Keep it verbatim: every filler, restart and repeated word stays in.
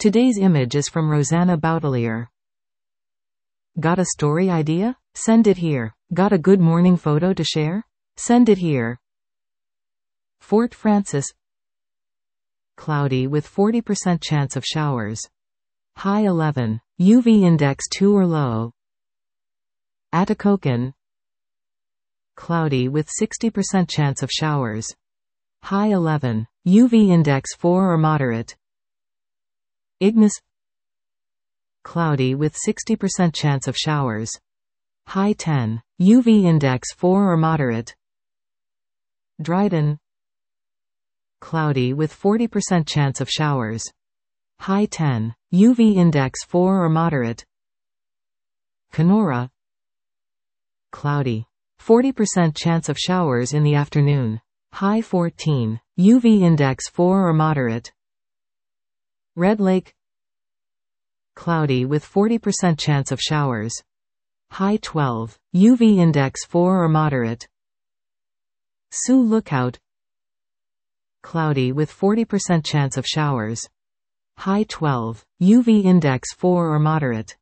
Today's image is from Rosanna Boutelier. Got a story idea? Send it here. Got a good morning photo to share? Send it here. Fort Frances. Cloudy with forty percent chance of showers. High eleven. U V index two or low. Atikokan. Cloudy with sixty percent chance of showers. High eleven. U V index four or moderate. Ignis. Cloudy with sixty percent chance of showers. High ten. U V index four or moderate. Dryden. Cloudy with forty percent chance of showers. High ten. U V index four or moderate. Kenora. Cloudy. forty percent chance of showers in the afternoon. High fourteen. U V index four or moderate. Red Lake. Cloudy with forty percent chance of showers. High twelve. U V index four or moderate. Sioux Lookout. Cloudy with forty percent chance of showers. High twelve. U V index four or moderate.